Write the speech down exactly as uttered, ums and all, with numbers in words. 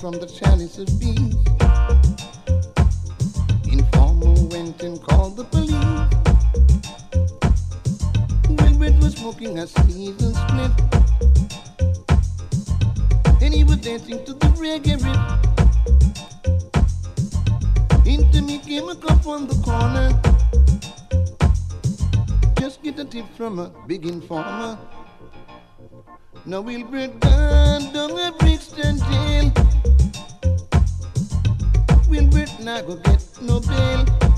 from the chalice of beef. Informer went and called the police. Wilbert was smoking a seasoned split, and he was dancing to the reggae rip. Into me came a cop on the corner. Just get a tip from a big informer. Now Wilbert gone down a Brixton jail. Wilbert now go get no bail.